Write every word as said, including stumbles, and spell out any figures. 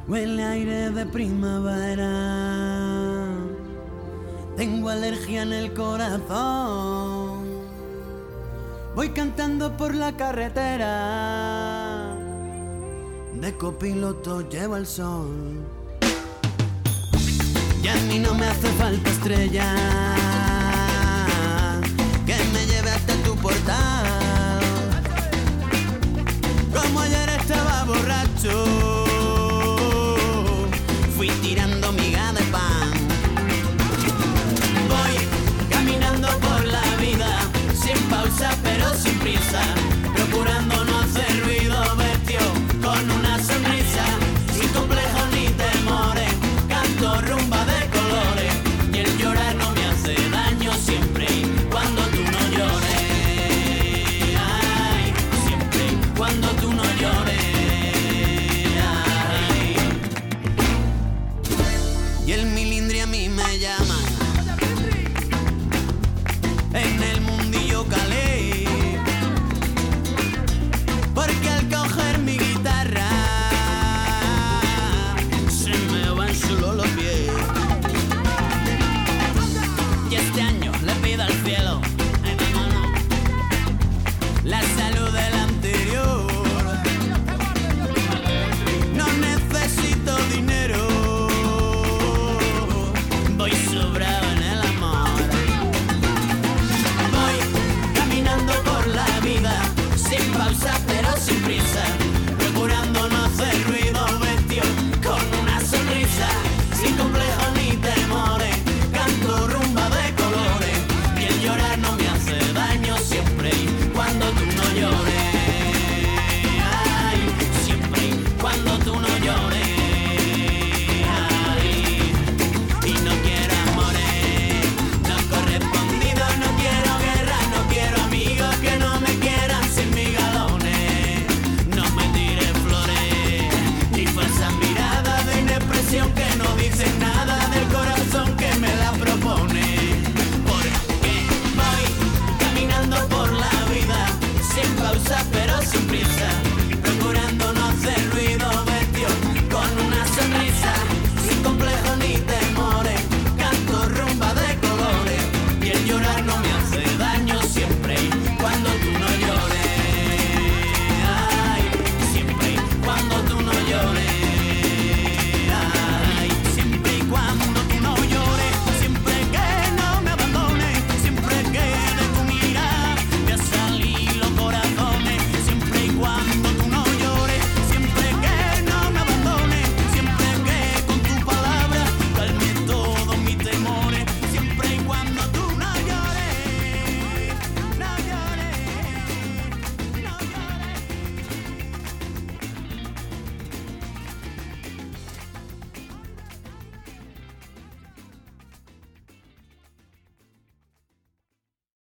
Huele aire de primavera. Tengo alergia en el corazón. Voy cantando por la carretera. De copiloto llevo el sol. Y a mí no me hace falta estrella que me lleve hasta tu portal. Como ayer estaba borracho, fui tirando miga de pan. Voy caminando por la vida, sin pausa pero sin prisa, procurando no hacer ruido, vestido con una sonrisa, sin complejos ni temores, canto rumba de colores, y el llorar no me hace daño siempre cuando tú no llores. Ay, siempre cuando tú no llores. Ay. Y el milindri a mí me llama, en el mundillo calé, porque al coger mi guitarra se me van solo los pies. Y este año le pido al cielo, ay, vámonos, la salud del anterior. No necesito dinero, voy sobrado en el amor. Voy caminando por la vida, sin pausa pero sin prisa, procurando no hacer ruido, vestido con una sonrisa, sin complejos ni temores, canto rumba de colores, y el llorar no me hace daño siempre cuando tú no llores. Ay, siempre cuando tú no llores. Ay, y no quiero amores no correspondidos, no quiero guerra, no quiero amigos que no me quieran sin mis galones. No me tires flores ni falsas miradas de inexpresión que no dicen nada del corazón que me la propone. Porque voy caminando por la vida, sin pausa pero sin prisa,